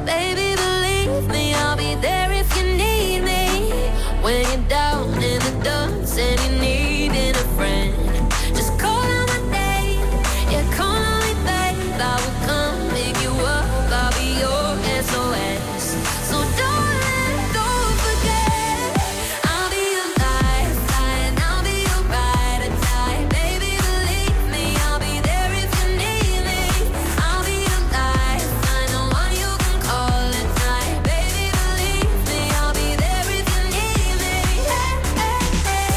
baby, believe me, I'll be there if you need me. When you're down in the dumps and you're needing a friend, just call on my name, yeah, call on me, babe. I will come pick you up, I'll be your SOS. So don't forget, I'll be your lifeline, I'll be your ride or die. Baby, believe me, I'll be there if you need me. I'll be your lifeline, the one you can call at night. Baby, believe me, I'll be there if you need me. Hey, hey, hey.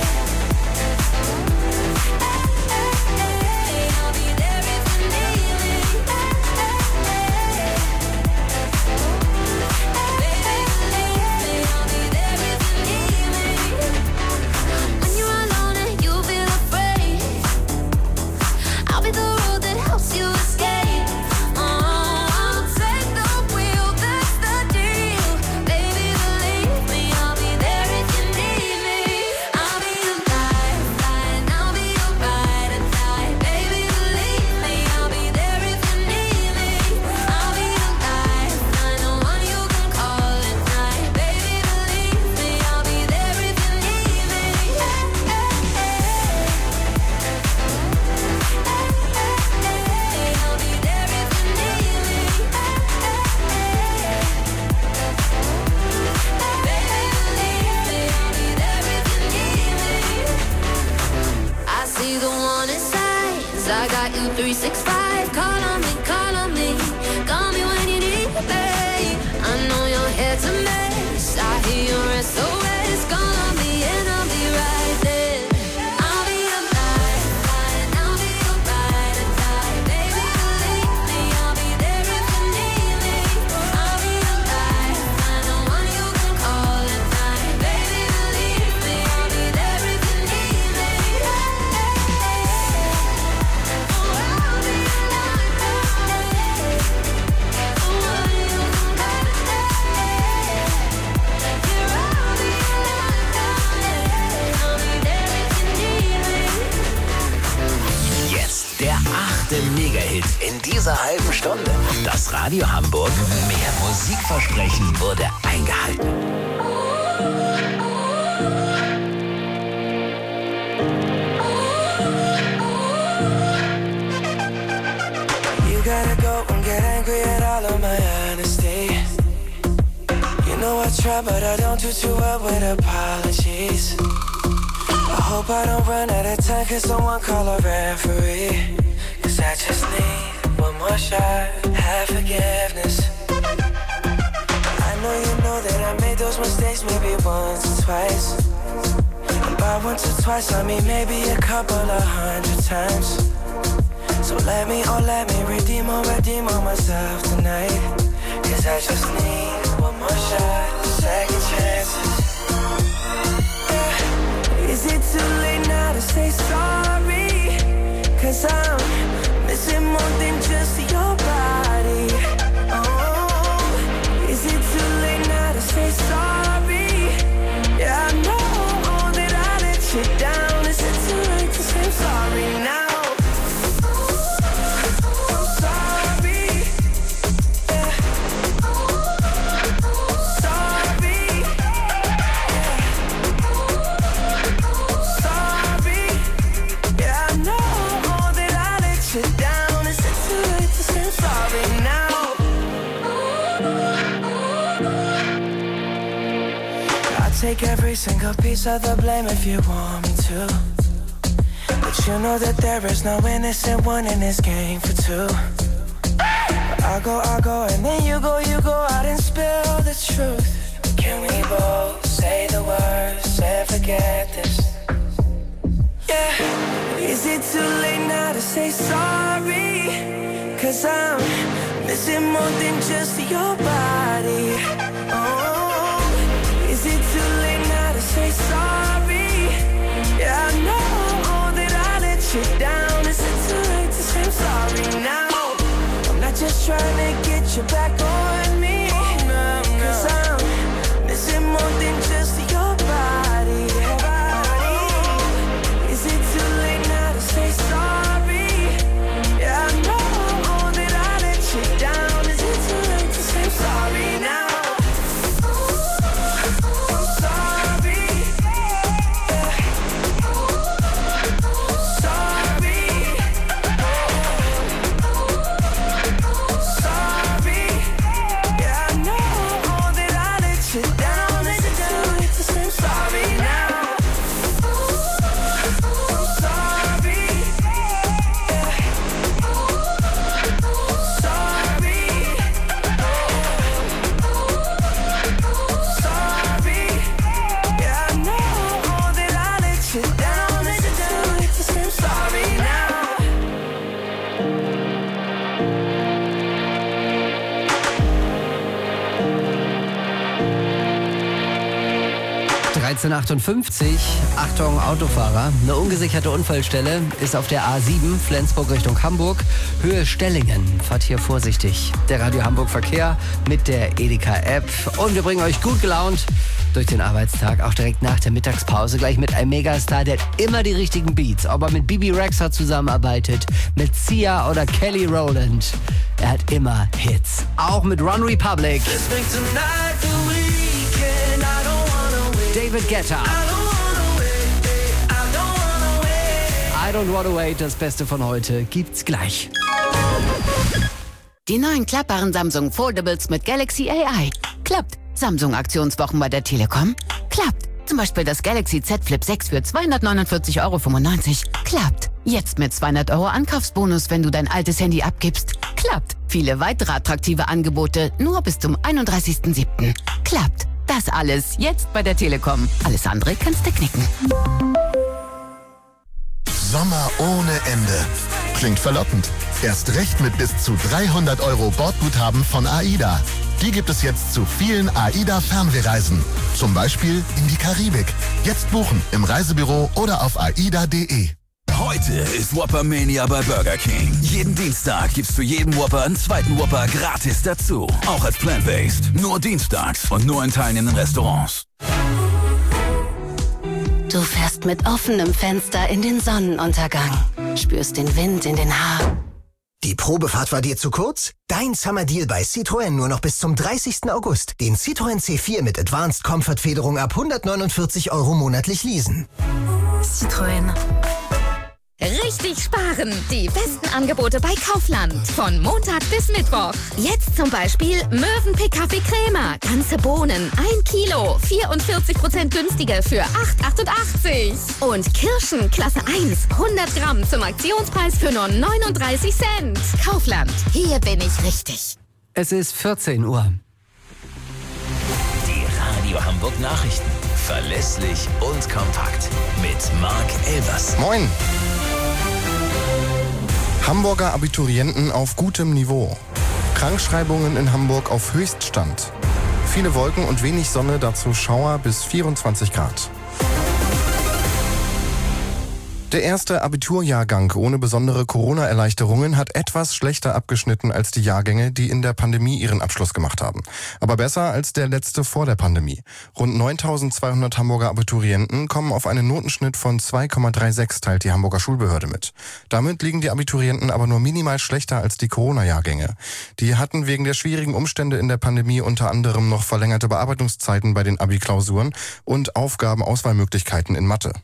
I'll be there if you need me. When you're alone and you feel afraid, I'll be the road that helps you escape. I'll take the wheel, that's the deal. Baby, believe me, I'll be there if you need me. I'll be your lifeline, I'll be your ride or die. Baby, believe me, I'll be there if you need me. I'll be your lifeline, the one you can call at night. Baby, believe me, I'll be there if you need me. I'll be there if you need me. I see the warning signs, I got you 365. Call on me, call me when you need me. I know your head's a mess, I hear your SOS. Call on me and I'll be right there. I'll be your lifeline, I'll be your ride or die. Baby, believe me, I'll be there if you need me. I'll be your lifeline, the one you can call at night. Baby, believe me, I'll be there if you need me. I'll be your lifeline, the one you can call at night. Yeah, I'll be your lifeline, I'll be there if you need me. Jetzt der 8. Mega-Hit in dieser halben Stunde. Das Radio Hamburg mehr Musikversprechen wurde eingehalten. You gotta go and get angry at all of my honesty. You know I try, but I don't do too well with apologies. I hope I don't run out of time, cause someone call a referee. Cause I just need one more shot, have forgiveness. I know you know that I made those mistakes maybe once or twice. And by once or twice I mean maybe a couple of 100 times. So let me redeem on myself tonight. Cause I just need one more shot, second chances. Yeah. Is it too late now to say sorry? Cause I'm missing more than just your body. Oh, is it too late now to say sorry? Yeah, I know that I let you down. Is it too late to say sorry now? Take every single piece of the blame if you want me to. But you know that there is no innocent one in this game for two. But I go, and then you go out and spill the truth. Can we both say the words and forget this? Yeah. Is it too late now to say sorry? Cause I'm missing more than just your body. Oh, is it too late now to say sorry? Yeah, I know that I let you down. Is it too late to say I'm sorry now? I'm not just trying to get you back on me. Cause I'm missing more than just your body. Is it too late now to say sorry? Yeah, I know that I let you down. Is it too late to say sorry? 13:58. Achtung, Autofahrer. Eine ungesicherte Unfallstelle ist auf der A7 Flensburg Richtung Hamburg. Höhe Stellingen. Fahrt hier vorsichtig. Der Radio Hamburg Verkehr mit der Edeka-App. Und wir bringen euch gut gelaunt durch den Arbeitstag, auch direkt nach der Mittagspause, gleich mit einem Megastar, der hat immer die richtigen Beats. Ob er mit Bibi Rexha zusammenarbeitet, mit Sia oder Kelly Rowland. Er hat immer Hits. Auch mit One Republic. David Guetta. I don't wanna wait, das Beste von heute gibt's gleich. Die neuen klappbaren Samsung Foldables mit Galaxy AI. Klappt. Samsung-Aktionswochen bei der Telekom? Klappt. Zum Beispiel das Galaxy Z Flip 6 für 249,95 €. Klappt. Jetzt mit 200 € Ankaufsbonus, wenn du dein altes Handy abgibst. Klappt. Viele weitere attraktive Angebote nur bis zum 31.07. Klappt. Das alles jetzt bei der Telekom. Alles andere kannst du knicken. Sommer ohne Ende. Klingt verlockend. Erst recht mit bis zu 300 € Bordguthaben von AIDA. Die gibt es jetzt zu vielen AIDA-Fernwehreisen. Zum Beispiel in die Karibik. Jetzt buchen im Reisebüro oder auf aida.de. Heute ist Whopper Mania bei Burger King. Jeden Dienstag gibt's für jeden Whopper einen zweiten Whopper gratis dazu. Auch als Plant-Based. Nur dienstags und nur in Teilen in den Restaurants. Du fährst mit offenem Fenster in den Sonnenuntergang. Spürst den Wind in den Haaren. Die Probefahrt war dir zu kurz? Dein Summer Deal bei Citroën nur noch bis zum 30. August. Den Citroën C4 mit Advanced Comfort Federung ab 149 € monatlich leasen. Citroën. Richtig sparen! Die besten Angebote bei Kaufland. Von Montag bis Mittwoch. Jetzt zum Beispiel Mövenpick Kaffee Crema. Ganze Bohnen, 1 Kilo. 44% günstiger für 8,88. Und Kirschen Klasse 1, 100 Gramm zum Aktionspreis für nur 39 Cent. Kaufland. Hier bin ich richtig. Es ist 14 Uhr. Die Radio Hamburg Nachrichten. Verlässlich und kompakt. Mit Marc Elvers. Moin. Hamburger Abiturienten auf gutem Niveau. Krankschreibungen in Hamburg auf Höchststand. Viele Wolken und wenig Sonne, dazu Schauer bis 24 Grad. Der erste Abiturjahrgang ohne besondere Corona-Erleichterungen hat etwas schlechter abgeschnitten als die Jahrgänge, die in der Pandemie ihren Abschluss gemacht haben. Aber besser als der letzte vor der Pandemie. Rund 9.200 Hamburger Abiturienten kommen auf einen Notenschnitt von 2,36, teilt die Hamburger Schulbehörde mit. Damit liegen die Abiturienten aber nur minimal schlechter als die Corona-Jahrgänge. Die hatten wegen der schwierigen Umstände in der Pandemie unter anderem noch verlängerte Bearbeitungszeiten bei den Abi-Klausuren und Aufgabenauswahlmöglichkeiten in Mathe.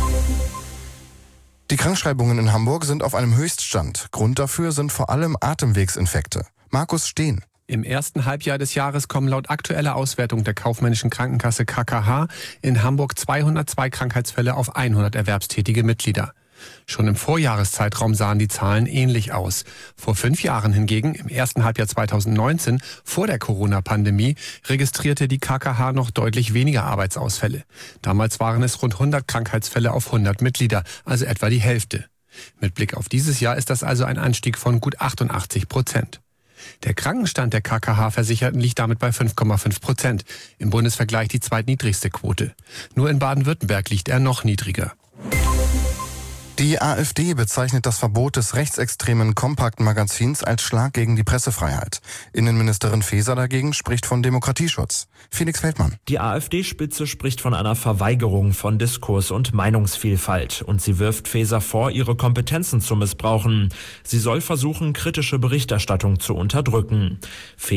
Die Krankschreibungen in Hamburg sind auf einem Höchststand. Grund dafür sind vor allem Atemwegsinfekte. Markus Steen. Im ersten Halbjahr des Jahres kommen laut aktueller Auswertung der kaufmännischen Krankenkasse KKH in Hamburg 202 Krankheitsfälle auf 100 erwerbstätige Mitglieder. Schon im Vorjahreszeitraum sahen die Zahlen ähnlich aus. Vor 5 Jahren hingegen, im ersten Halbjahr 2019, vor der Corona-Pandemie, registrierte die KKH noch deutlich weniger Arbeitsausfälle. Damals waren es rund 100 Krankheitsfälle auf 100 Mitglieder, also etwa die Hälfte. Mit Blick auf dieses Jahr ist das also ein Anstieg von gut 88%. Der Krankenstand der KKH-Versicherten liegt damit bei 5,5%. Im Bundesvergleich die zweitniedrigste Quote. Nur in Baden-Württemberg liegt er noch niedriger. Die AfD bezeichnet das Verbot des rechtsextremen Kompakt-Magazins als Schlag gegen die Pressefreiheit. Innenministerin Faeser dagegen spricht von Demokratieschutz. Felix Feldmann. Die AfD-Spitze spricht von einer Verweigerung von Diskurs und Meinungsvielfalt. Und sie wirft Faeser vor, ihre Kompetenzen zu missbrauchen. Sie soll versuchen, kritische Berichterstattung zu unterdrücken.